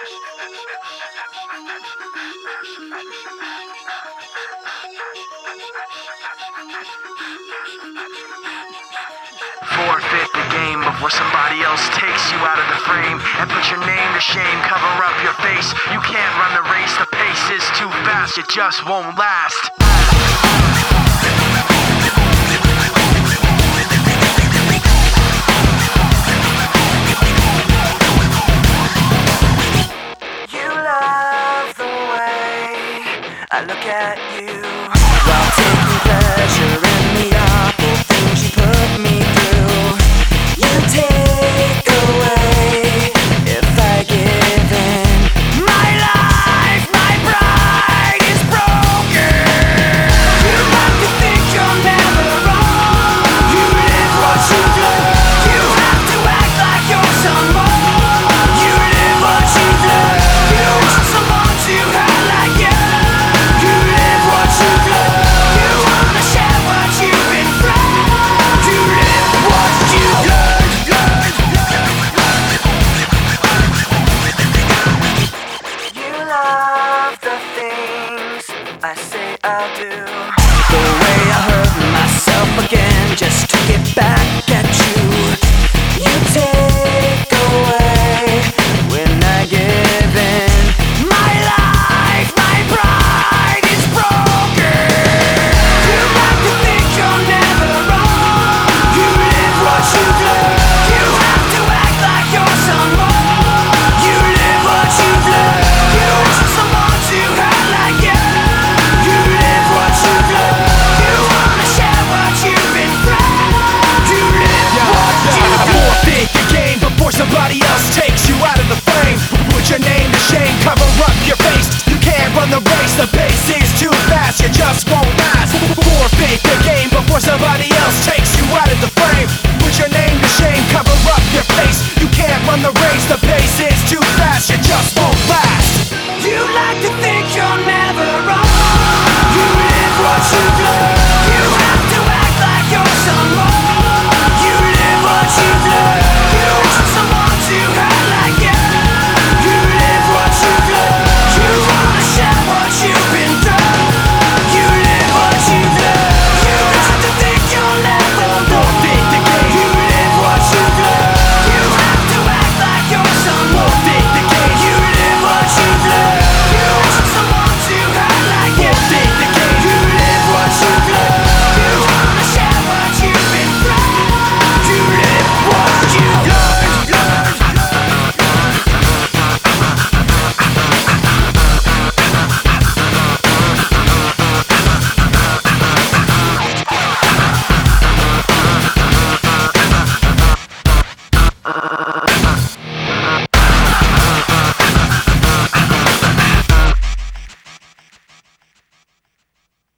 Forfeit the game before somebody else takes you out of the frame and put your name to shame, cover up your face. You can't run the race, the pace is too fast, it just won't last. You love the way I look at you.